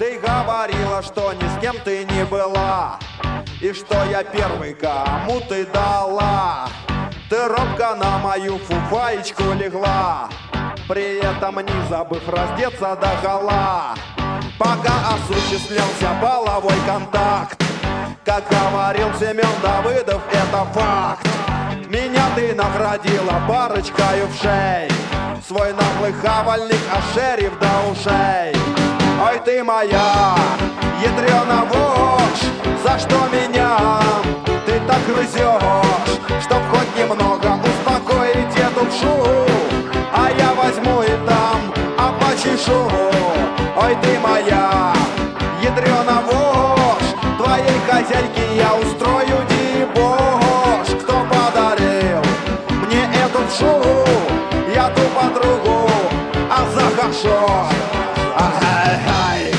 Ты говорила, что ни с кем ты не была, и что я первый, кому ты дала. Ты робко на мою фуфаечку легла, при этом не забыв раздеться догола. Пока осуществлялся половой контакт, как говорил Семен Давыдов, это факт. Меня ты наградила парочкой вшей, свой наглый хавальник ошерив до ушей. Ой, ты моя ядрёна вошь, за что меня ты так грызешь? Чтоб хоть немного успокоить эту вшу, а я возьму и там почешу. Ой, ты моя ядрёна вошь, твоей хозяйке я устрою дебош. Кто подарил мне эту вшу? Я ту подругу, а захошо. Ай-ай-ай.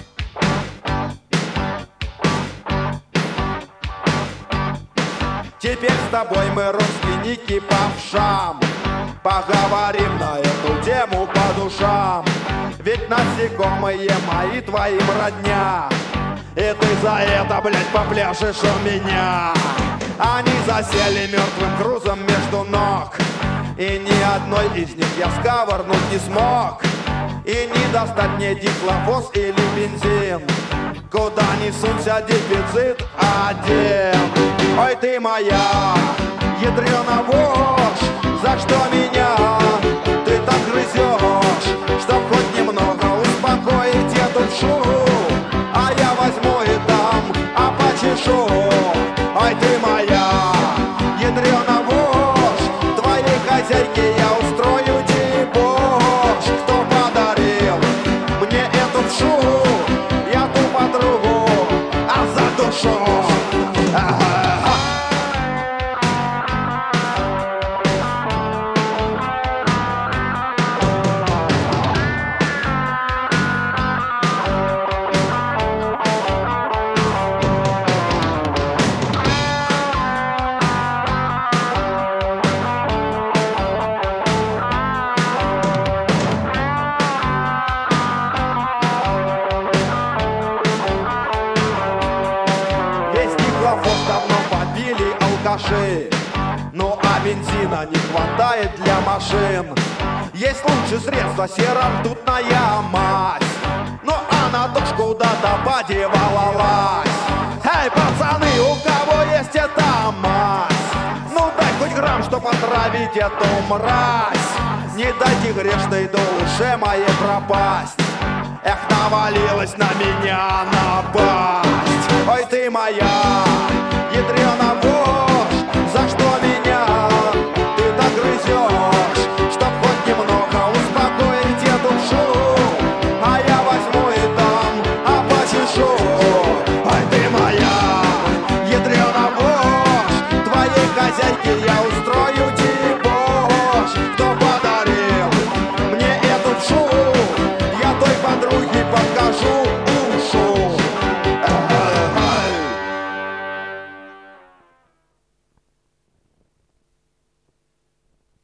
Теперь с тобой мы родственники по вшам, поговорим на эту тему по душам. Ведь насекомые мои твоим родня, и ты за это, блядь, попляшешь у меня. Они засели мертвым грузом между ног, и ни одной из них я сковырнуть не смог. И не достать мне дихлофос или бензин, куда ни сунься дефицит один. Ой, ты моя ядрёна вошь, за что меня ты так грызешь? Чтоб хоть немного успокоить эту вшу, а я возьму и дам почешу. Ой, ты моя ядрёна вошь, твоей хозяйке я устрою дебош. Кто подарил мне эту вшу? Я ту подругу, а за душу. Ну а бензина не хватает для машин. Есть лучшее средство, серо-ртутная мазь, но она тоже куда-то подевалась. Эй, пацаны, у кого есть эта мазь? Ну дай хоть грамм, чтоб отравить эту мразь. Не дайте грешной душе моей пропасть. Эх, навалилась на меня напасть. Ой, ты моя